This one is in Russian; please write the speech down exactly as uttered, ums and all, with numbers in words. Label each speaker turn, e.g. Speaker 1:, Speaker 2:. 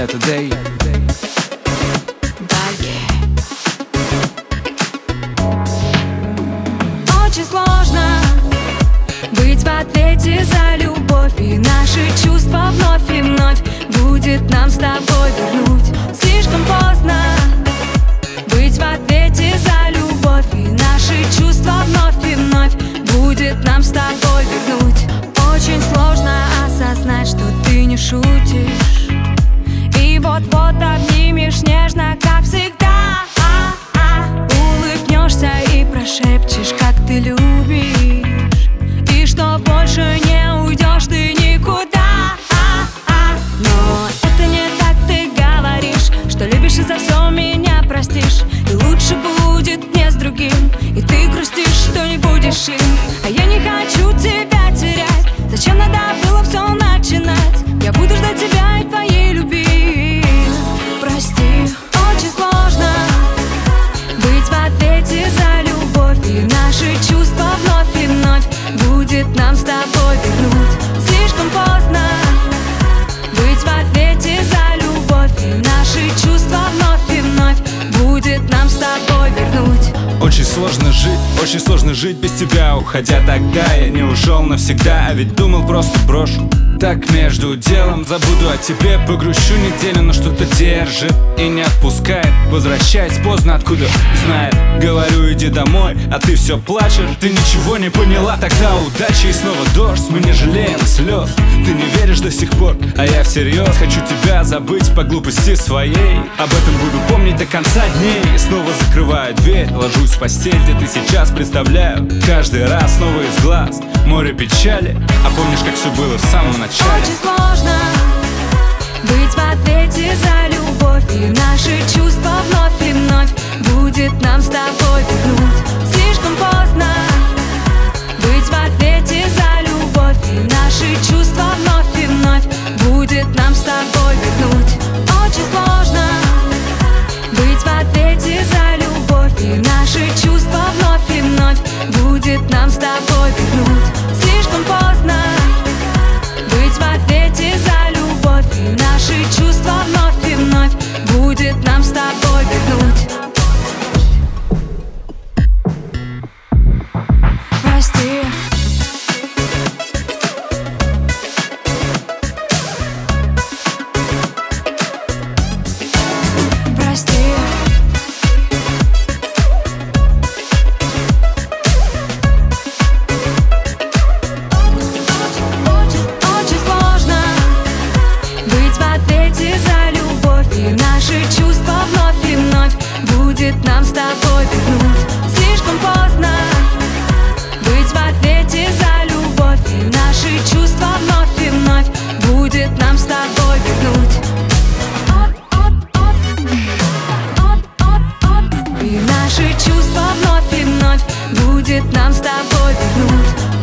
Speaker 1: это Дэй.
Speaker 2: Очень сложно быть в ответе за любовь, и наши чувства вновь и вновь будет нам с тобой вернуть. Слишком поздно быть в ответе за любовь, и наши чувства вновь и вновь будет нам с тобой вернуть. Очень сложно осознать, что ты не шутишь, и вот-вот обнимешь нежно, как всегда. Улыбнешься и прошепчешь, как ты любишь, и что больше не уйдешь ты никуда. Но это не так ты говоришь, что любишь и за все меня простишь, и лучше будет мне с другим, и ты грустишь, что не будешь им. А я не хочу тебя терять, зачем надо было все начинать? Я буду ждать тебя и твоей любви. Прости, очень сложно быть в ответе за любовь, и наши чувства вновь и вновь будет нам с тобой вернуть. Слишком поздно быть в ответе за любовь, и наши чувства вновь и вновь будет нам с тобой вернуть.
Speaker 1: Очень сложно жить, очень сложно жить без тебя. Уходя тогда, я не ушел навсегда, а ведь думал, просто брошу. Так между делом забуду о тебе, погрущу неделю, но что-то держит и не отпускает. Возвращаясь поздно, откуда знает. Говорю, иди домой, а ты все плачешь. Ты ничего не поняла, тогда удачи и снова дождь. Мы не жалеем слез, ты не веришь до сих пор, а я всерьез хочу тебя забыть по глупости своей. Об этом буду помнить до конца дней. Снова закрываю дверь, ложусь в постель, где ты сейчас, представляю. Каждый раз снова из глаз море печали. А помнишь, как все было в самом начале?
Speaker 2: Очень сложно быть в ответе за любовь, и наши чувства вновь и вновь будет нам с тобой вернуть. Слишком поздно быть в ответе за любовь, и наши чувства вновь и вновь будет нам с тобой вернуть. Очень сложно быть в ответе за любовь, и наши чувства вновь и вновь будет нам с тобой вернуть. Слишком поздно быть в ответе за любовь, и наши чувства вновь и вновь будет нам с тобой вернуть. Прости. Прости. За любовь, и наши чувства вновь и вновь будет нам с тобой вернуть. Слишком поздно быть в ответе за любовь, и наши чувства вновь и вновь будет нам с тобой вернуть. И наши чувства вновь и вновь будет нам с тобой вернуть.